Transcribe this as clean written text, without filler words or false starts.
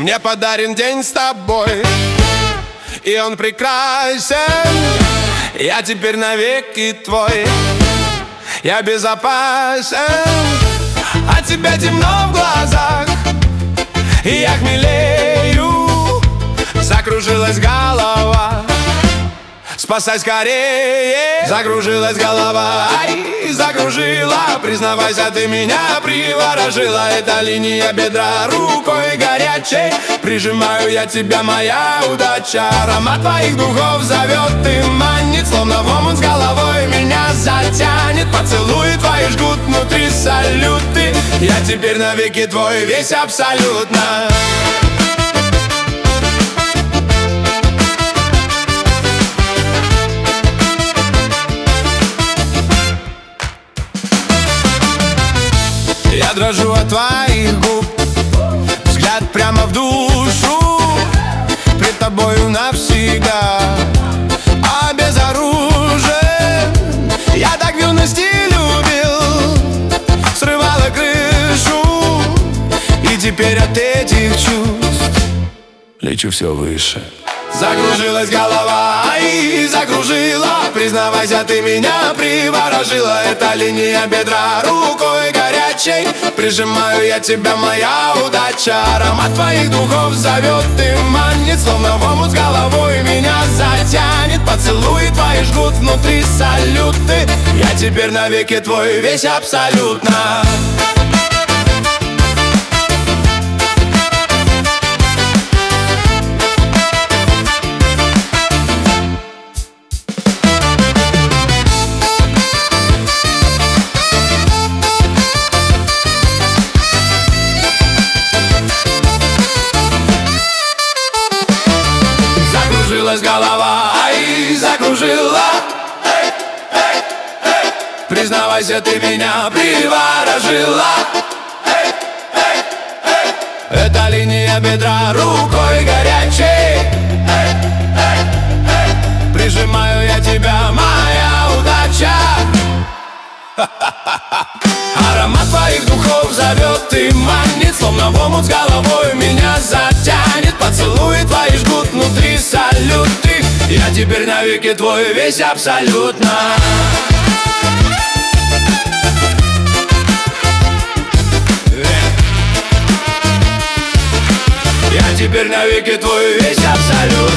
Мне подарен день с тобой, и он прекрасен. Я теперь навеки твой, я безопасен. От тебя темно в глазах, и я хмелею. Закружилась голова, спасай скорее. Закружилась голова, ай, закружила. Признавайся, ты меня приворожила. Это линия бедра рукой горячей. Прижимаю я тебя, моя удача. Аромат твоих духов зовет и манит, словно в омут с головой меня затянет. Поцелуи твои жгут внутри салюты. Я теперь навеки твой, весь абсолютно. Я дрожу от твоих губ, взгляд прямо в душу. Пред тобою навсегда обезоружен. Я так в юности любил, срывала крышу, и теперь от этих чувств лечу все выше. Закружилась голова, ай, закружила. Признавайся, ты меня приворожила. Это линия бедра рукой горячей. Прижимаю я тебя, моя удача. Аромат твоих духов зовет и манит, словно в омут с головой меня затянет. Поцелуи твои жгут внутри салюты. Я теперь навеки твой, весь абсолютно. Голова, ай, закружила. Эй, эй, эй. Признавайся, ты меня приворожила. Эй, эй, эй. Это линия бедра рукой горячей. Эй, эй, эй. Прижимаю я тебя, моя удача. Аромат твоих духов зовет и манит, словно в омут с головой меня затянет. Поцелуи твои жгут внутри салюты. Я теперь навеки твой, весь абсолютно. Я теперь навеки твой, весь абсолютно.